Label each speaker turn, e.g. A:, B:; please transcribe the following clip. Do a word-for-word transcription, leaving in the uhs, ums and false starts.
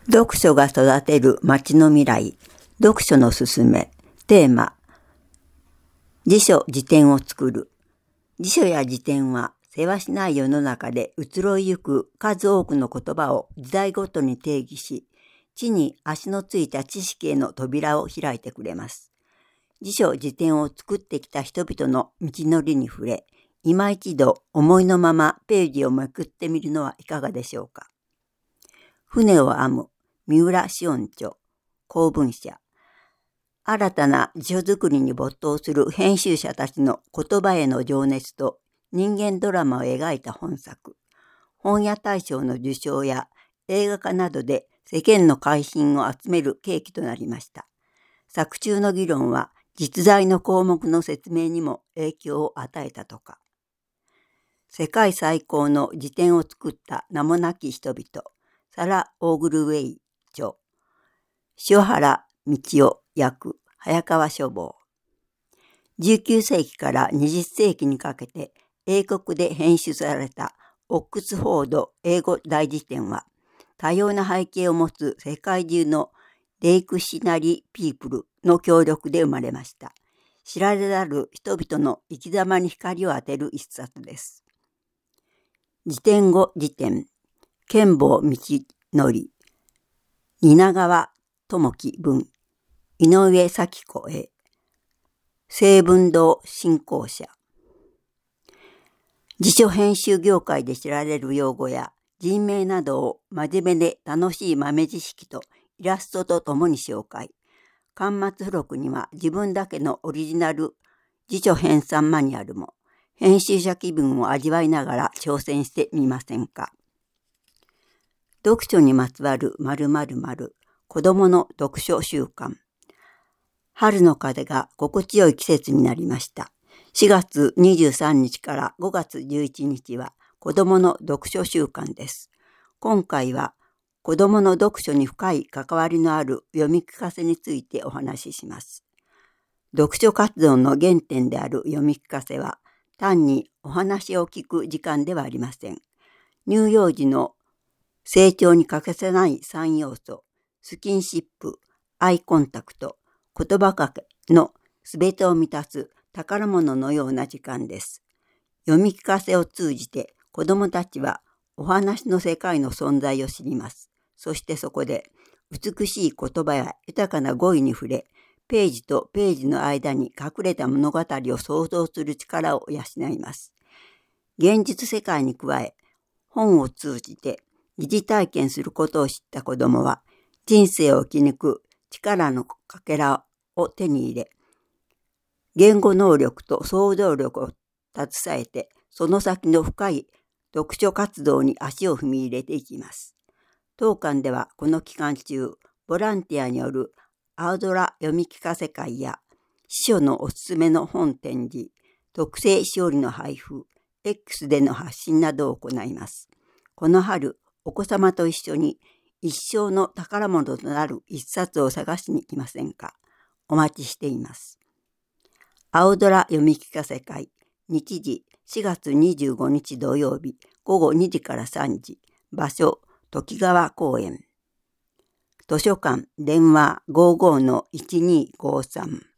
A: 読書が育てる街の未来、読書のすすめ、テーマ、辞書辞典を作る。辞書や辞典は、せわしない世の中で移ろいゆく数多くの言葉を時代ごとに定義し、地に足のついた知識への扉を開いてくれます。辞書辞典を作ってきた人々の道のりに触れ、今一度思いのままページをめくってみるのはいかがでしょうか。船を編む三浦紫音著公文社。新たな辞書作りに没頭する編集者たちの言葉への情熱と人間ドラマを描いた本作。本屋大賞の受賞や映画化などで世間の関心を集める契機となりました。作中の議論は実在の項目の説明にも影響を与えたとか。世界最高の辞典を作った名もなき人々。サラ・オーグルウェイ著。塩原道夫訳。早川書房。じゅうきゅう世紀からにじゅっ世紀にかけて英国で編集されたオックスフォード英語大辞典は多様な背景を持つ世界中のデイクシナリーピープルの協力で生まれました。知られざる人々の生き様に光を当てる一冊です。辞典語辞典、剣坊道則、蜷川智樹文、井上咲子絵、聖文堂振興社。辞書編集業界で知られる用語や人名などを真面目で楽しい豆知識とイラストとともに紹介。巻末付録には自分だけのオリジナル辞書編纂マニュアルも、編集者気分を味わいながら挑戦してみませんか。読書にまつわる〇〇〇、子供の読書習慣。春の風が心地よい季節になりました。しがつにじゅうさんにちからごがつじゅういちにちは子供の読書週間です。今回は子供の読書に深い関わりのある読み聞かせについてお話しします。読書活動の原点である読み聞かせは単にお話を聞く時間ではありません。乳幼児の成長に欠かせないさん要素、スキンシップ、アイコンタクト、言葉かけのすべてを満たす宝物のような時間です。読み聞かせを通じて子どもたちはお話の世界の存在を知ります。そしてそこで美しい言葉や豊かな語彙に触れ、ページとページの間に隠れた物語を想像する力を養います。現実世界に加え、本を通じて疑似体験することを知った子どもは、人生を生き抜く力のかけらを手に入れ、言語能力と想像力を携えて、その先の深い読書活動に足を踏み入れていきます。当館ではこの期間中、ボランティアによる青空読み聞かせ会や、司書のおすすめの本展示、特製しおりの配布、X での発信などを行います。この春、お子様と一緒に一生の宝物となる一冊を探しに来ませんか。お待ちしています。青空読み聞かせ会、日時しがつにじゅうごにち土曜日、ごごにじからさんじ、場所、時川公園。図書館、電話 ごじゅうごのいちにーごさん。